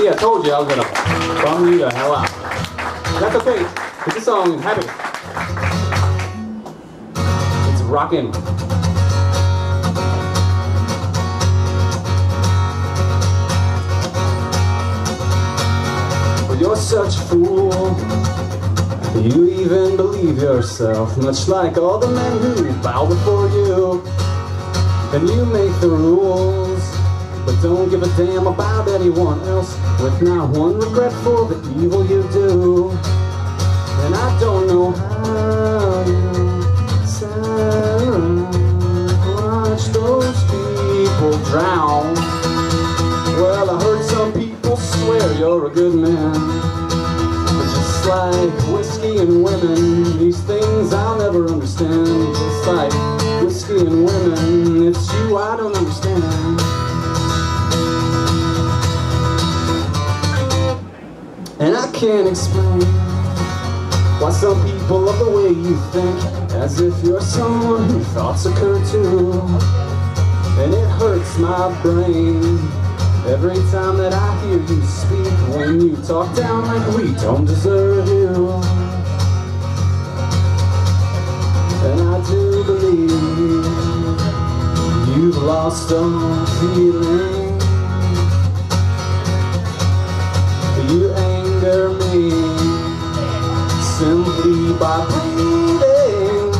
See, I told you I was gonna bum you the hell out. That's okay, because this song is happy. It's rockin'. Well, you're such a fool. You even believe yourself, much like all the men who bow before you. And you make the rules, but don't give a damn about anyone else, with not one regret for the evil you do. And I don't know how you sat around, watch those people drown. Well, I heard some people swear you're a good man, but just like whiskey and women, these things I'll never understand. Just like whiskey and women, it's you I don't understand. And I can't explain why some people love the way you think, as if you're someone whose thoughts occur too. And it hurts my brain every time that I hear you speak, when you talk down like we don't deserve you. And I do believe you've lost all feeling. You anger me simply by breathing,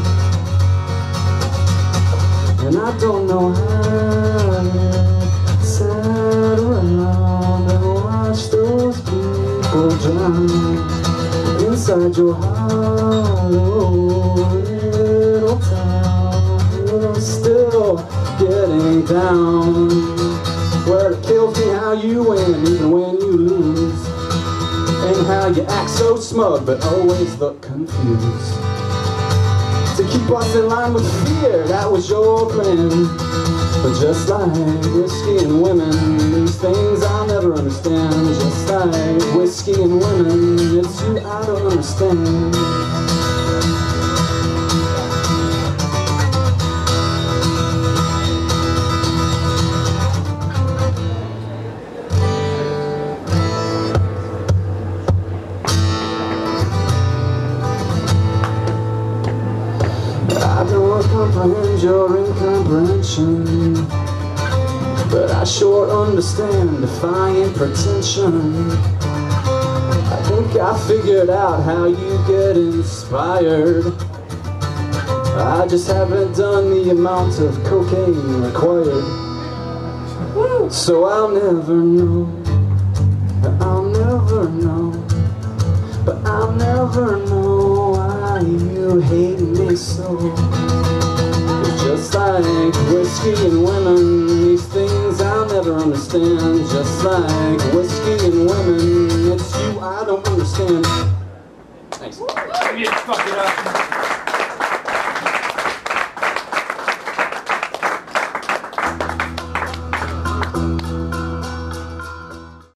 and I don't know how you sat around and watched those people drown inside your hollow little town. You're still getting down. Well, it kills me how you win even when you lose, and how you act so smug but always look confused. To keep us in line with fear, that was your plan. But just like whiskey and women, these things I'll never understand. Just like whiskey and women, it's you I don't understand. I don't comprehend your incomprehension, but I sure understand defiant pretension. I think I figured out how you get inspired. I just haven't done the amount of cocaine required. So I'll never know, I'll never know, but I'll never know why you hate me so. It's just like whiskey and women, these things I'll never understand. Just like whiskey and women, it's you I don't understand. Thanks. You fucked it up.